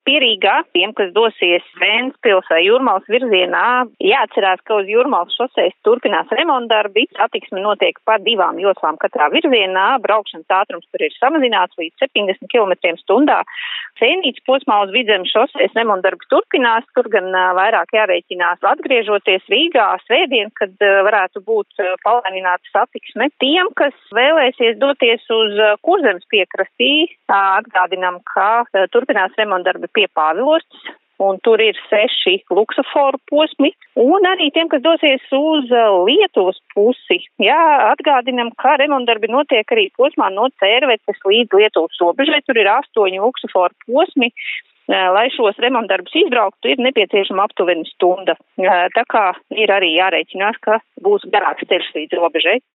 Pierīgā. Tiem, kas dosies Ventspils vai Jūrmalas virzienā, jāatcerās, ka uz Jūrmalas šoseis turpinās remontdarbi. Satiksme notiek pa 2 joslām katrā virzienā. Braukšanas ātrums tur ir samazināts līdz 70 km/h. Sēnītes posmā uz Vidzemes šoseis remontdarbi turpinās. Tur gan vairāk jārēķinās atgriežoties Rīgā svētdien, kad varētu būt palēnināta satiksme. Tiem, kas vēlēsies doties uz Kurzemes piekrastī, atgādinām, ka turpinās remontdarbi pie Pāvilostas, un tur ir 6 luksuforu posmi. Un arī tiem, kas dosies uz Lietuvas pusi, atgādinām, ka remontdarbi notiek arī posmā no Cērvetes līdz Lietuvas robežai. Tur ir 8 luksuforu posmi. Lai šos remontdarbus izbrauktu, ir nepieciešama aptuveni stunda. Tā kā ir arī jārēķinās, ka būs garāks ceļš līdz robežai.